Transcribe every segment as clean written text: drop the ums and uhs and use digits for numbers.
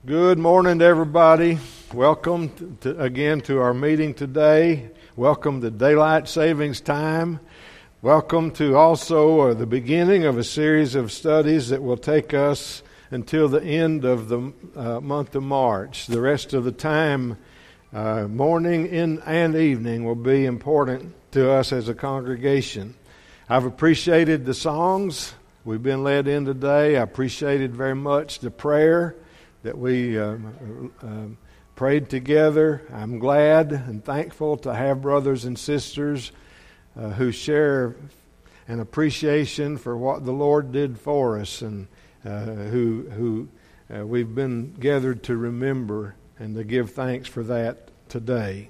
Good morning to everybody. Welcome again to our meeting today. Welcome to Daylight Savings Time. Welcome to also the beginning of a series of studies that will take us until the end of the month of March. The rest of the time, morning and evening, will be important to us as a congregation. I've appreciated the songs we've been led in today. I appreciated very much the prayer that we prayed together. I'm glad and thankful to have brothers and sisters who share an appreciation for what the Lord did for us, and who we've been gathered to remember and to give thanks for that today.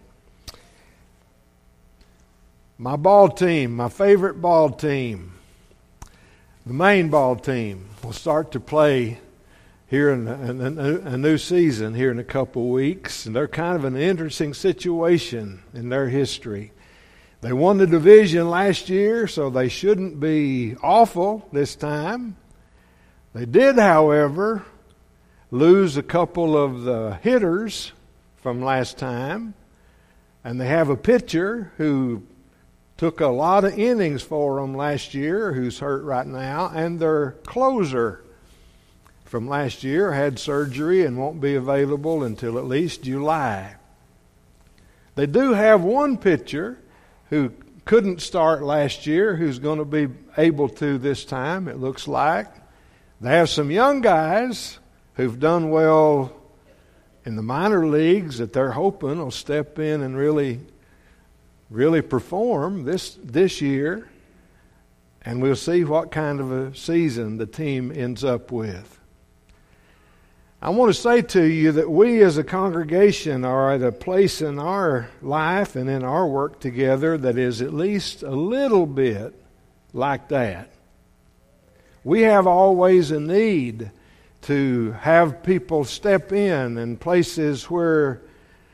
My ball team, my favorite ball team, the Maine ball team, will start to play here in a new season here in a couple weeks, and they're kind of an interesting situation in their history. They won the division last year, so they shouldn't be awful this time. They did, however, lose a couple of the hitters from last time, and they have a pitcher who took a lot of innings for them last year who's hurt right now, and their closer from last year had surgery and won't be available until at least July. They do have one pitcher who couldn't start last year who's going to be able to this time, it looks like. They have some young guys who've done well in the minor leagues that they're hoping will step in and really perform this year. And we'll see what kind of a season the team ends up with. I want to say to you that we as a congregation are at a place in our life and in our work together that is at least a little bit like that. We have always a need to have people step in places where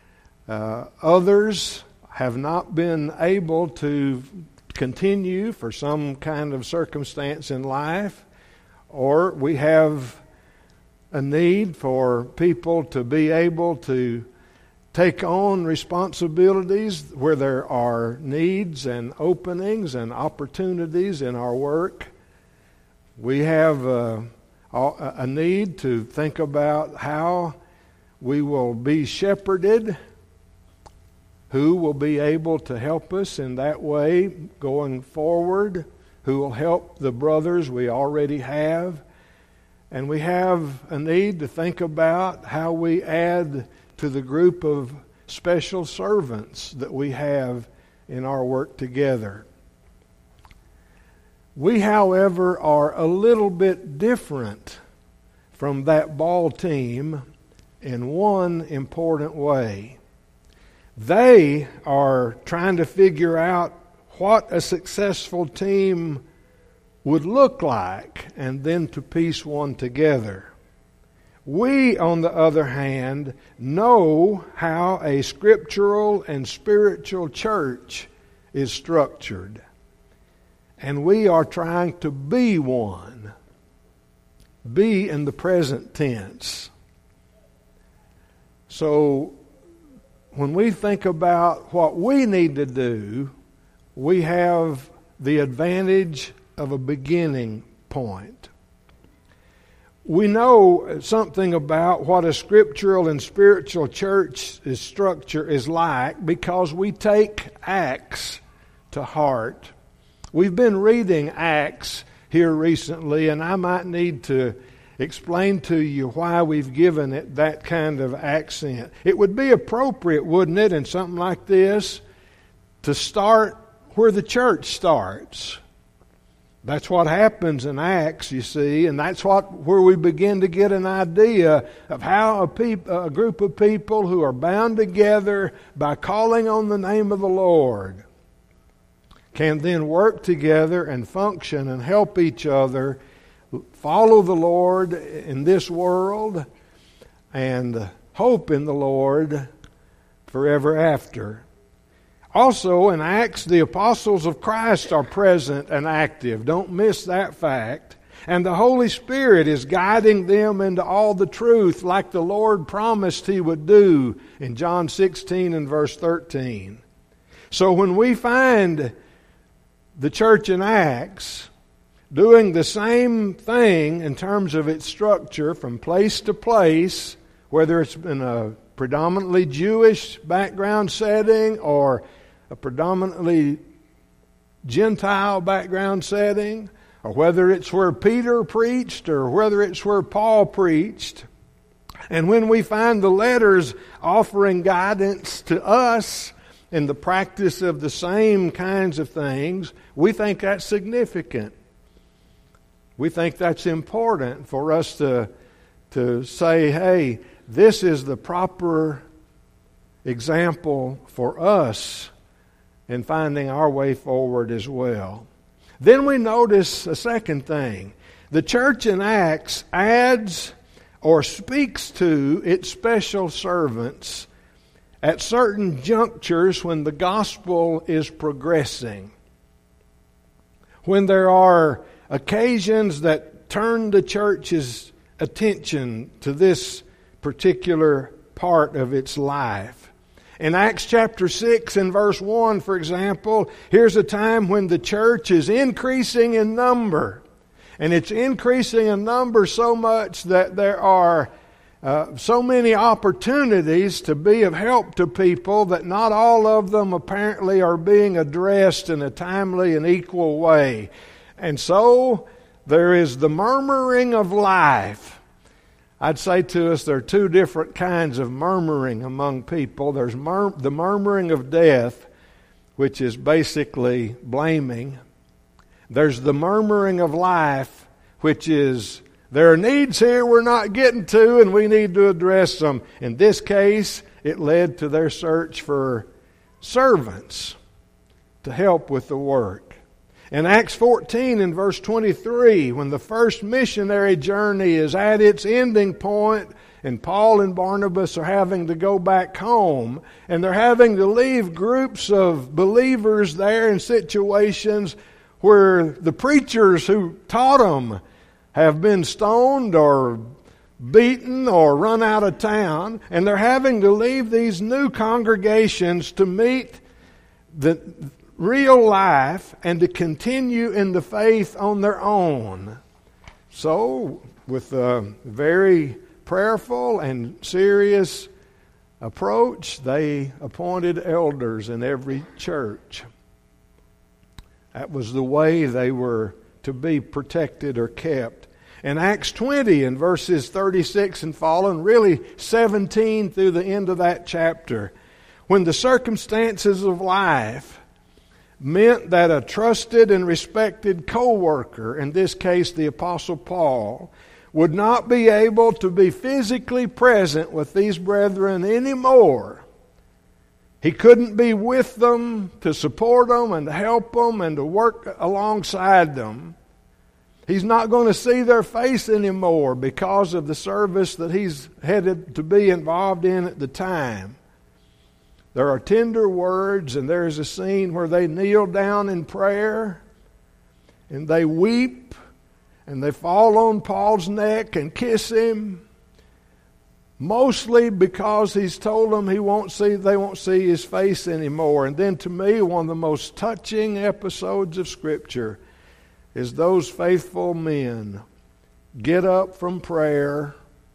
others have not been able to continue for some kind of circumstance in life, or we have a need for people to be able to take on responsibilities where there are needs and openings and opportunities in our work. We have a need to think about how we will be shepherded, who will be able to help us in that way going forward, who will help the brothers we already have. And we have a need to think about how we add to the group of special servants that we have in our work together. We, however, are a little bit different from that ball team in one important way. They are trying to figure out what a successful team would look like, and then to piece one together. We, on the other hand, know how a scriptural and spiritual church is structured, and we are trying to be one. Be in the present tense. So when we think about what we need to do, we have the advantage of a beginning point. We know something about what a scriptural and spiritual church structure is like because we take Acts to heart. We've been reading Acts here recently, and I might need to explain to you why we've given it that kind of accent. It would be appropriate, wouldn't it, in something like this, to start where the church starts. That's what happens in Acts, you see, and that's where we begin to get an idea of how a group of people who are bound together by calling on the name of the Lord can then work together and function and help each other follow the Lord in this world and hope in the Lord forever after. Also, in Acts, the apostles of Christ are present and active. Don't miss that fact. And the Holy Spirit is guiding them into all the truth like the Lord promised He would do in John 16 and verse 13. So when we find the church in Acts doing the same thing in terms of its structure from place to place, whether it's in a predominantly Jewish background setting or a predominantly Gentile background setting, or whether it's where Peter preached or whether it's where Paul preached, and when we find the letters offering guidance to us in the practice of the same kinds of things, we think that's significant. We think that's important for us to say, hey, this is the proper example for us in finding our way forward as well. Then we notice a second thing. The church in Acts adds or speaks to its special servants at certain junctures when the gospel is progressing. When there are occasions that turn the church's attention to this particular part of its life. In Acts chapter 6 and verse 1, for example, here's a time when the church is increasing in number. And it's increasing in number so much that there are so many opportunities to be of help to people that not all of them apparently are being addressed in a timely and equal way. And so there is the murmuring of life. I'd say to us there are two different kinds of murmuring among people. There's the murmuring of death, which is basically blaming. There's the murmuring of life, which is there are needs here we're not getting to and we need to address them. In this case, it led to their search for servants to help with the work. In Acts 14 and verse 23, when the first missionary journey is at its ending point and Paul and Barnabas are having to go back home and they're having to leave groups of believers there in situations where the preachers who taught them have been stoned or beaten or run out of town, and they're having to leave these new congregations to meet the real life and to continue in the faith on their own. So, with a very prayerful and serious approach, they appointed elders in every church. That was the way they were to be protected or kept. In Acts 20 in verses 36 and following, really 17 through the end of that chapter, when the circumstances of life meant that a trusted and respected co-worker, in this case the Apostle Paul, would not be able to be physically present with these brethren anymore. He couldn't be with them to support them and to help them and to work alongside them. He's not going to see their face anymore because of the service that he's headed to be involved in at the time. There are tender words, and there's a scene where they kneel down in prayer and they weep and they fall on Paul's neck and kiss him, mostly because he's told them they won't see his face anymore. And then to me, one of the most touching episodes of Scripture is those faithful men get up from prayer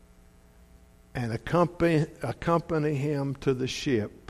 and accompany him to the ship.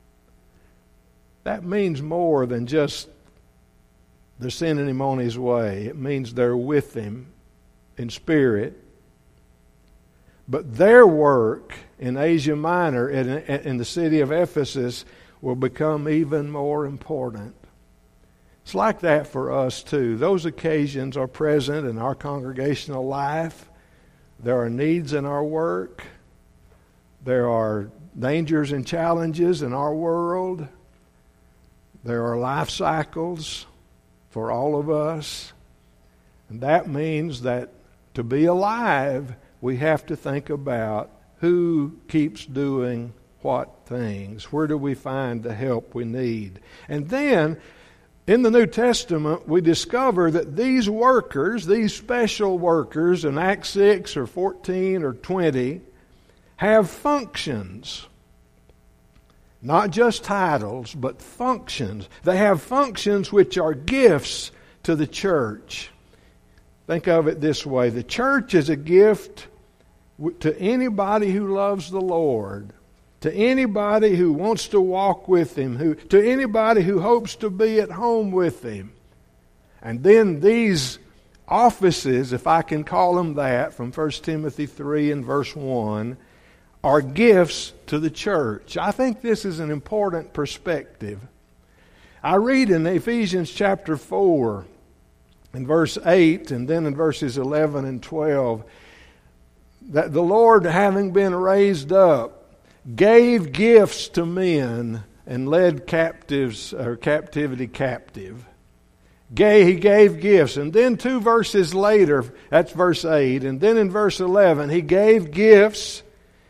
That means more than just they're sending him on his way. It means they're with him in spirit. But their work in Asia Minor, in the city of Ephesus, will become even more important. It's like that for us too. Those occasions are present in our congregational life. There are needs in our work. There are dangers and challenges in our world. There are life cycles for all of us. And that means that to be alive, we have to think about who keeps doing what things. Where do we find the help we need? And then In the New Testament, we discover that these workers, these special workers in Acts 6 or 14 or 20, have functions. Not just titles, but functions. They have functions which are gifts to the church. Think of it this way. The church is a gift to anybody who loves the Lord, to anybody who wants to walk with Him, to anybody who hopes to be at home with Him. And then these offices, if I can call them that, from 1 Timothy 3 and verse 1, are gifts to the church. I think this is an important perspective. I read in Ephesians chapter 4, in verse 8, and then in verses 11 and 12, that the Lord, having been raised up, gave gifts to men and led captivity captive. He gave gifts. And then 2 verses later, that's verse 8, and then in verse 11, He gave gifts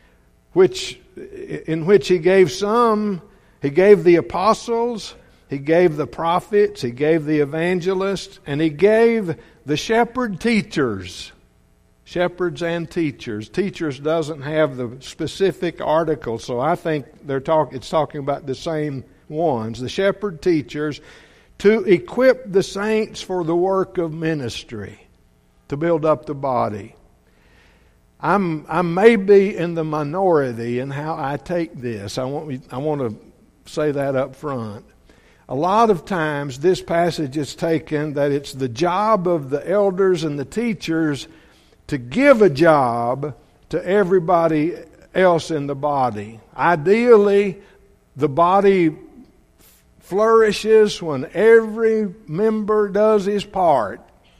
in which He gave some. He gave the apostles, He gave the prophets, He gave the evangelists, and He gave the shepherd teachers. Shepherds and teachers. Teachers doesn't have the specific article, so I think it's talking about the same ones. The shepherd teachers, to equip the saints for the work of ministry, to build up the body. I may be in the minority in how I take this. I want to say that up front. A lot of times this passage is taken that it's the job of the elders and the teachers to give a job to everybody else in the body. Ideally, the body flourishes when every member does his part.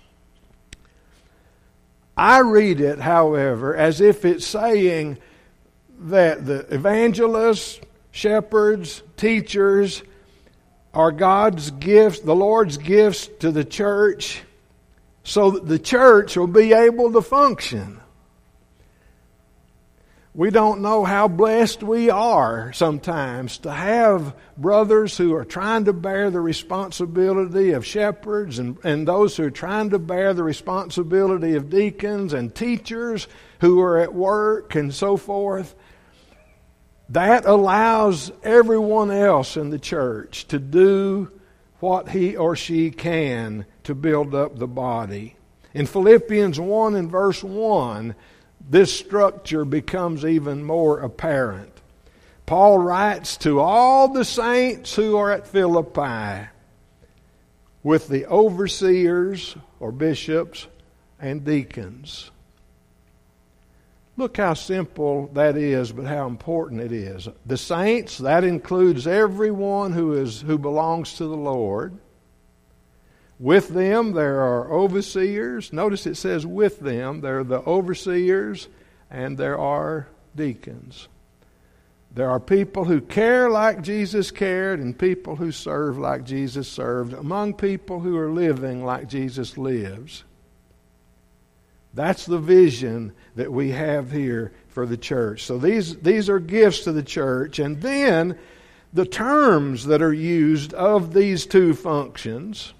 I read it, however, as if it's saying that the evangelists, shepherds, teachers are God's gifts, the Lord's gifts to the church, so that the church will be able to function. We don't know how blessed we are sometimes to have brothers who are trying to bear the responsibility of shepherds and those who are trying to bear the responsibility of deacons and teachers who are at work and so forth. That allows everyone else in the church to do what he or she can to build up the body. In Philippians 1 and verse 1, this structure becomes even more apparent. Paul writes to all the saints who are at Philippi with the overseers or bishops and deacons. Look how simple that is, but how important it is. The saints, that includes everyone who belongs to the Lord. With them there are overseers. Notice it says with them. There are the overseers and there are deacons. There are people who care like Jesus cared and people who serve like Jesus served among people who are living like Jesus lives. That's the vision that we have here for the church. So these are gifts to the church. And then the terms that are used of these two functions,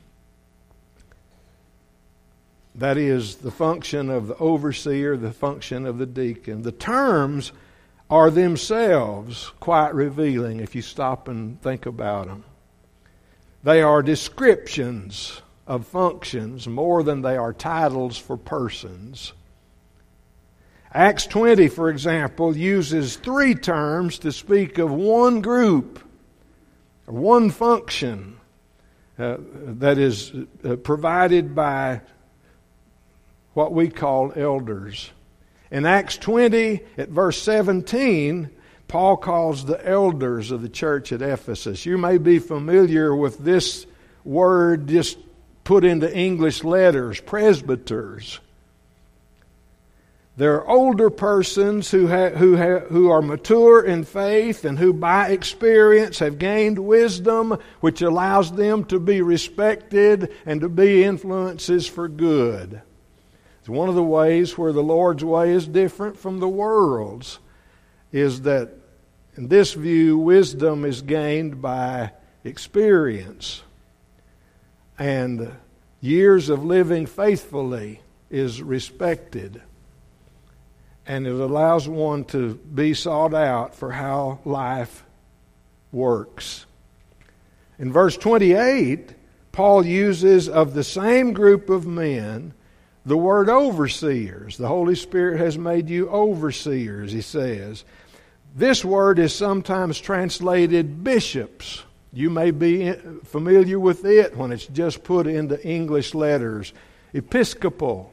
that is the function of the overseer, the function of the deacon, the terms are themselves quite revealing if you stop and think about them. They are descriptions of functions more than they are titles for persons. Acts 20, for example, uses 3 terms to speak of one group, or one function that is provided by what we call elders. In Acts 20, at verse 17, Paul calls the elders of the church at Ephesus. You may be familiar with this word just put into English letters, presbyters. There are older persons who are mature in faith and who by experience have gained wisdom which allows them to be respected and to be influences for good. It's one of the ways where the Lord's way is different from the world's, is that in this view, wisdom is gained by experience. and years of living faithfully is respected. And it allows one to be sought out for how life works. In verse 28, Paul uses of the same group of men the word overseers. The Holy Spirit has made you overseers, he says. This word is sometimes translated bishops. You may be familiar with it when it's just put into English letters. Episcopos.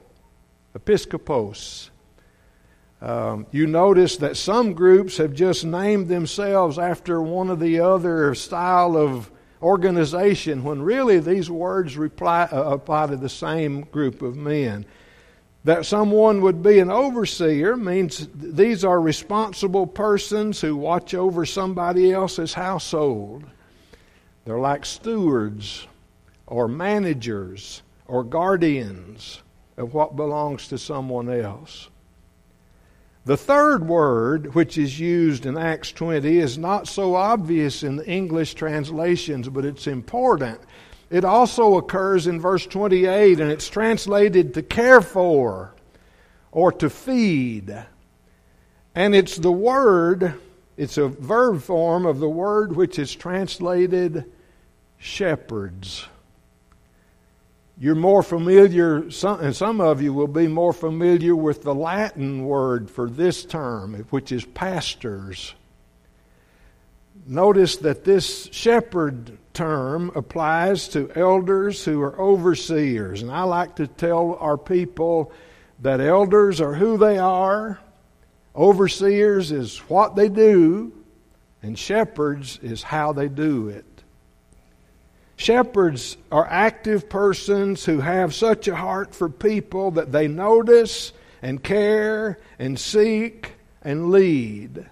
You notice that some groups have just named themselves after one of the other style of organization, when really these words apply to the same group of men. That someone would be an overseer means these are responsible persons who watch over somebody else's household. They're like stewards or managers or guardians of what belongs to someone else. The third word, which is used in Acts 20, is not so obvious in the English translations, but it's important. It also occurs in verse 28, and it's translated to care for or to feed. And it's the word, it's a verb form of the word which is translated shepherds. You're more familiar, and some of you will be more familiar with the Latin word for this term, which is pastors. Notice that this shepherd term applies to elders who are overseers. And I like to tell our people that elders are who they are, overseers is what they do, and shepherds is how they do it. Shepherds are active persons who have such a heart for people that they notice and care and seek and lead.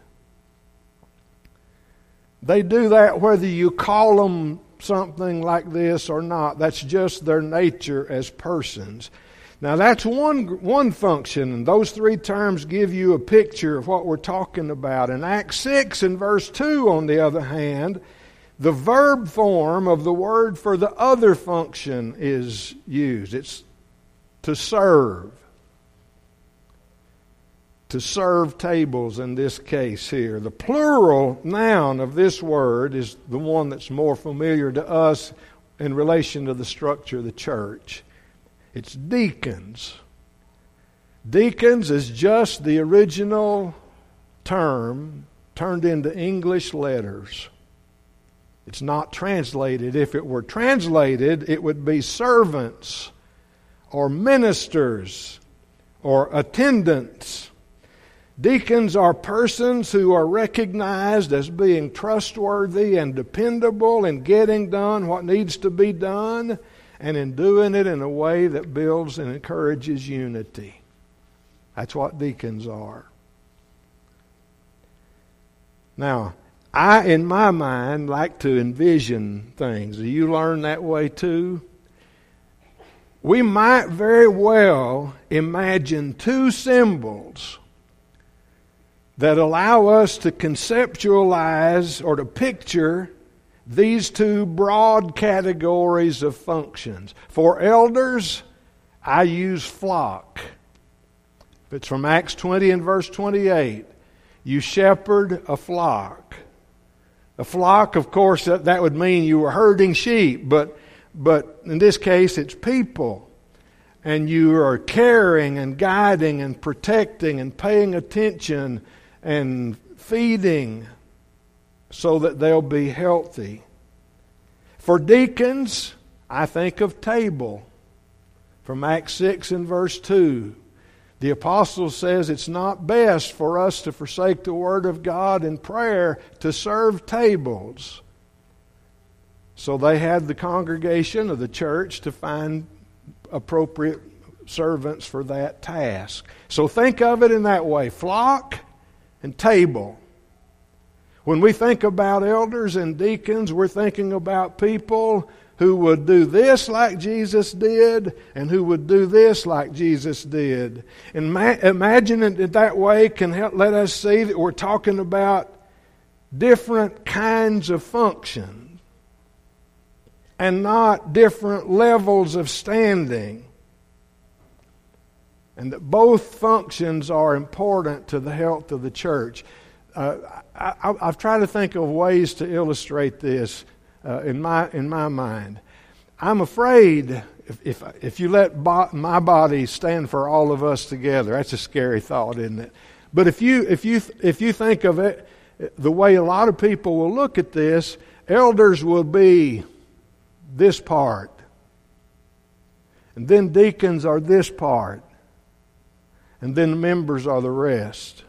They do that whether you call them something like this or not. That's just their nature as persons. Now that's one function, and those three terms give you a picture of what we're talking about. In Acts 6 and verse 2, on the other hand, the verb form of the word for the other function is used. It's to serve. To serve tables in this case here. The plural noun of this word is the one that's more familiar to us in relation to the structure of the church. It's deacons. Deacons is just the original term turned into English letters. It's not translated. If it were translated, it would be servants or ministers or attendants. Deacons are persons who are recognized as being trustworthy and dependable in getting done what needs to be done and in doing it in a way that builds and encourages unity. That's what deacons are. Now, I, in my mind, like to envision things. Do you learn that way too? We might very well imagine two symbols that allow us to conceptualize or to picture these two broad categories of functions. For elders, I use flock. If it's from Acts 20 and verse 28, you shepherd a flock. A flock, of course, that would mean you were herding sheep, but in this case it's people. And you are caring and guiding and protecting and paying attention and feeding so that they'll be healthy. For deacons, I think of table from Acts 6 and verse 2. The apostle says it's not best for us to forsake the word of God in prayer to serve tables. So they had the congregation of the church to find appropriate servants for that task. So think of it in that way, flock and table. When we think about elders and deacons, we're thinking about people who would do this like Jesus did and who would do this like Jesus did. And imagining it that way can help let us see that we're talking about different kinds of function. and not different levels of standing. And that both functions are important to the health of the church. I've tried to think of ways to illustrate this in my mind. I'm afraid if you let my body stand for all of us together, that's a scary thought, isn't it? But if you think of it the way a lot of people will look at this, elders will be this part, and then deacons are this part, and then the members are the rest.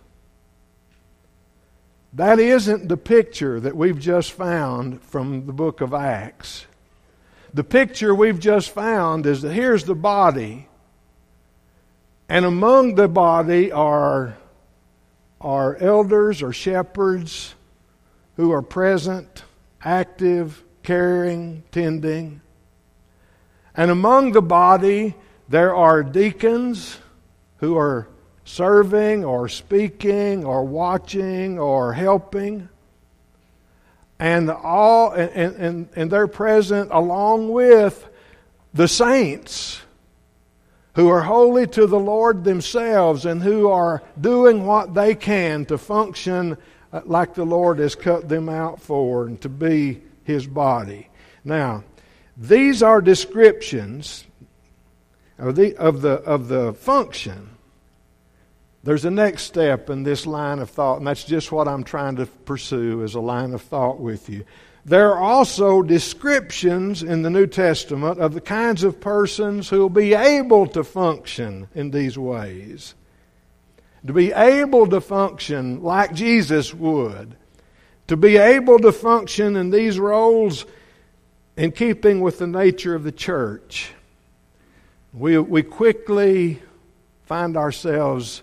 That isn't the picture that we've just found from the book of Acts. The picture we've just found is that here's the body, and among the body are elders or shepherds who are present, active, caring, tending. And among the body there are deacons who are serving or speaking or watching or helping, and they're present along with the saints who are holy to the Lord themselves and who are doing what they can to function like the Lord has cut them out for and to be His body. Now, these are descriptions of the function. There's a next step in this line of thought, and that's just what I'm trying to pursue as a line of thought with you. There are also descriptions in the New Testament of the kinds of persons who will be able to function in these ways. To be able to function like Jesus would. To be able to function in these roles in keeping with the nature of the church. We quickly find ourselves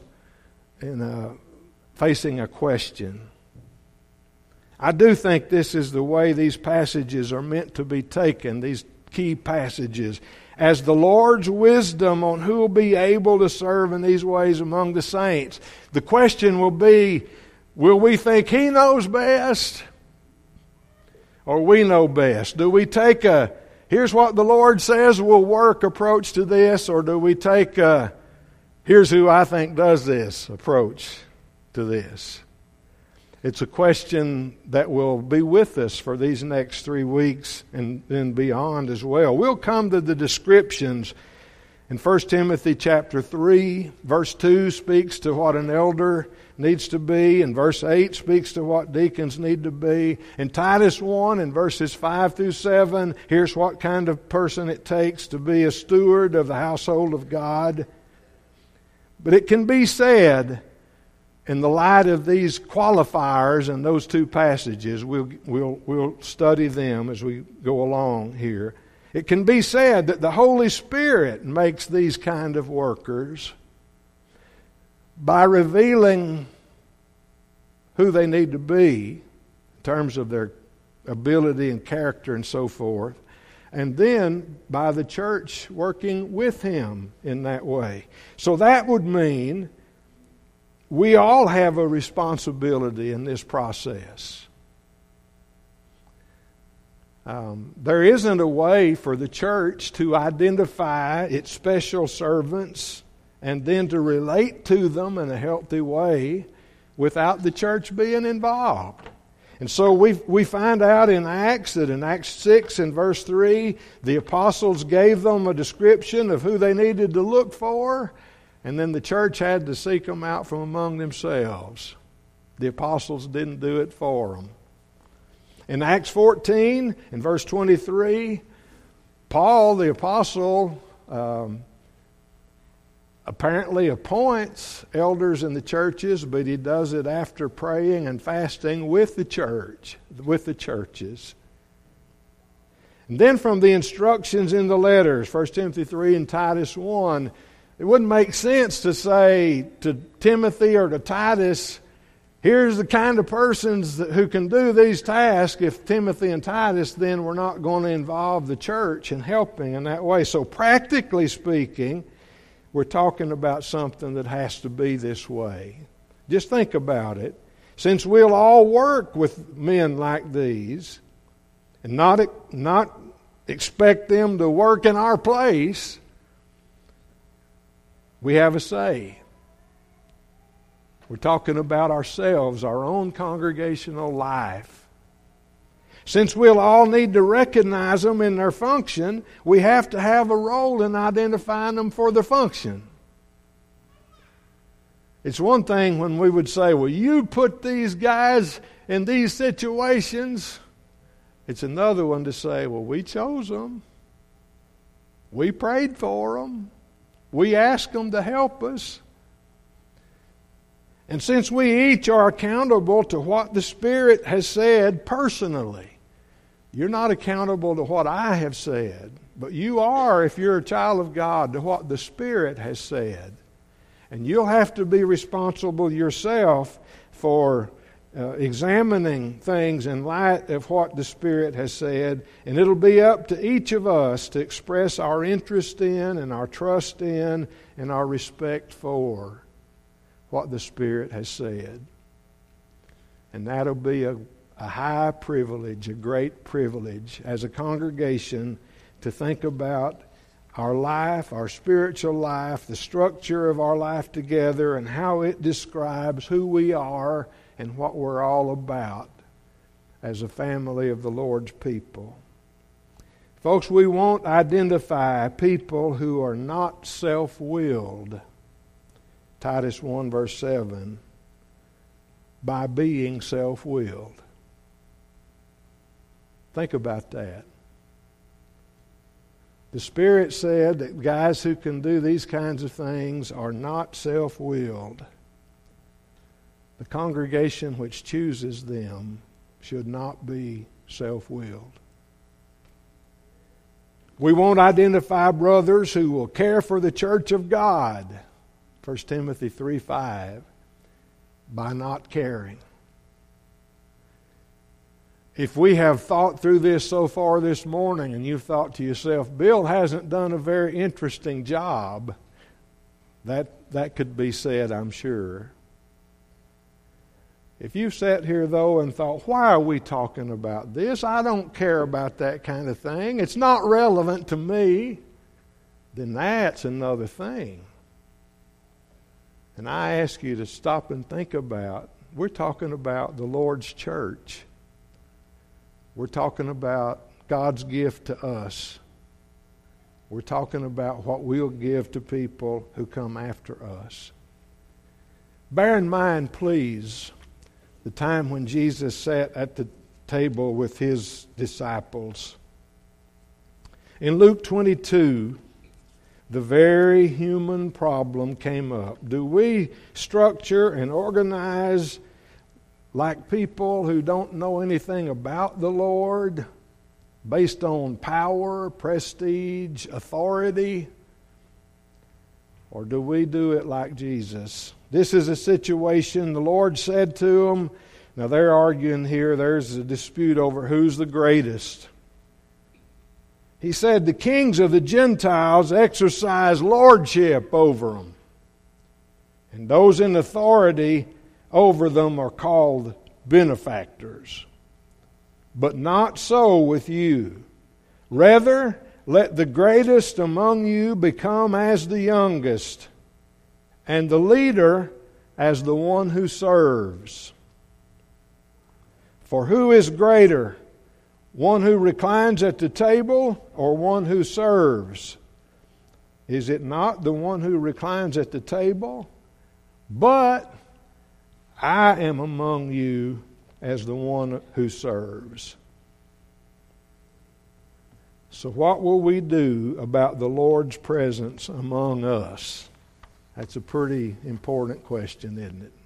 facing a question. I do think this is the way these passages are meant to be taken, these key passages, as the Lord's wisdom on who will be able to serve in these ways among the saints. The question will be, will we think He knows best? Or we know best? Do we take here's what the Lord says will work approach to this, or do we take here's who I think does this approach to this? It's a question that will be with us for these next 3 weeks and then beyond as well. We'll come to the descriptions in 1 Timothy chapter 3. Verse 2 speaks to what an elder needs to be, and verse 8 speaks to what deacons need to be. In Titus 1, in verses 5 through 7, here's what kind of person it takes to be a steward of the household of God. But it can be said, in the light of these qualifiers in those two passages, we'll study them as we go along here. It can be said that the Holy Spirit makes these kind of workers by revealing who they need to be in terms of their ability and character and so forth, and then by the church working with Him in that way. So that would mean we all have a responsibility in this process. There isn't a way for the church to identify its special servants and then to relate to them in a healthy way without the church being involved. And so we find out in Acts that in Acts 6 and verse 3, the apostles gave them a description of who they needed to look for, and then the church had to seek them out from among themselves. The apostles didn't do it for them. In Acts 14, in verse 23, Paul, the apostle, apparently appoints elders in the churches, but he does it after praying and fasting with the church, with the churches. And then from the instructions in the letters, 1 Timothy 3 and Titus 1, it wouldn't make sense to say to Timothy or to Titus, here's the kind of persons who can do these tasks, if Timothy and Titus then were not going to involve the church in helping in that way. So practically speaking, we're talking about something that has to be this way. Just think about it. Since we'll all work with men like these, and not expect them to work in our place, we have a say. We're talking about ourselves, our own congregational life. Since we'll all need to recognize them in their function, we have to have a role in identifying them for their function. It's one thing when we would say, well, you put these guys in these situations. It's another one to say, well, we chose them. We prayed for them. We asked them to help us. And since we each are accountable to what the Spirit has said personally, you're not accountable to what I have said, but you are, if you're a child of God, to what the Spirit has said. And you'll have to be responsible yourself for examining things in light of what the Spirit has said. And it'll be up to each of us to express our interest in and our trust in and our respect for what the Spirit has said. And that'll be a high privilege, a great privilege as a congregation to think about our life, our spiritual life, the structure of our life together, and how it describes who we are and what we're all about as a family of the Lord's people. Folks, we won't identify people who are not self-willed, Titus 1 verse 7, by being self-willed. Think about that. The Spirit said that guys who can do these kinds of things are not self-willed. The congregation which chooses them should not be self-willed. We won't identify brothers who will care for the church of God, 1 Timothy 3:5, by not caring. If we have thought through this so far this morning and you've thought to yourself, Bill hasn't done a very interesting job, that could be said, I'm sure. If you sat here, though, and thought, why are we talking about this? I don't care about that kind of thing. It's not relevant to me. Then that's another thing. And I ask you to stop and think about, we're talking about the Lord's church. We're talking about God's gift to us. We're talking about what we'll give to people who come after us. Bear in mind, please, the time when Jesus sat at the table with his disciples. In Luke 22, the very human problem came up. Do we structure and organize like people who don't know anything about the Lord, based on power, prestige, authority? Or do we do it like Jesus? This is a situation the Lord said to them. Now they're arguing here. There's a dispute over who's the greatest. He said the kings of the Gentiles exercise lordship over them. And those in authority over them are called benefactors. But not so with you. Rather, let the greatest among you become as the youngest, and the leader as the one who serves. For who is greater, one who reclines at the table or one who serves? Is it not the one who reclines at the table? But I am among you as the one who serves. So what will we do about the Lord's presence among us? That's a pretty important question, isn't it?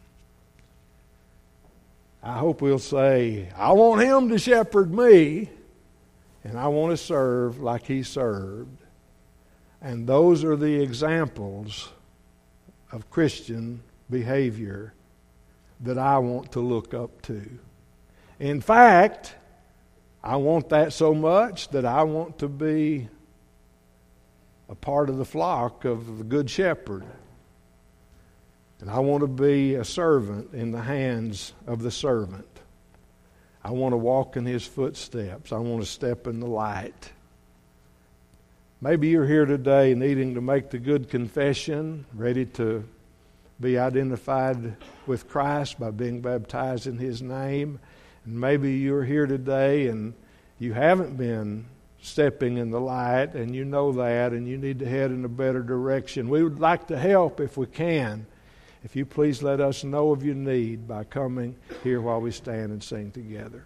I hope we'll say, I want Him to shepherd me, and I want to serve like He served. And those are the examples of Christian behavior that I want to look up to. In fact, I want that so much that I want to be a part of the flock of the Good Shepherd. And I want to be a servant in the hands of the servant. I want to walk in His footsteps. I want to step in the light. Maybe you're here today needing to make the good confession, ready to be identified with Christ by being baptized in His name. And maybe you're here today and you haven't been stepping in the light, and you know that, and you need to head in a better direction. We would like to help if we can. If you please let us know of your need by coming here while we stand and sing together.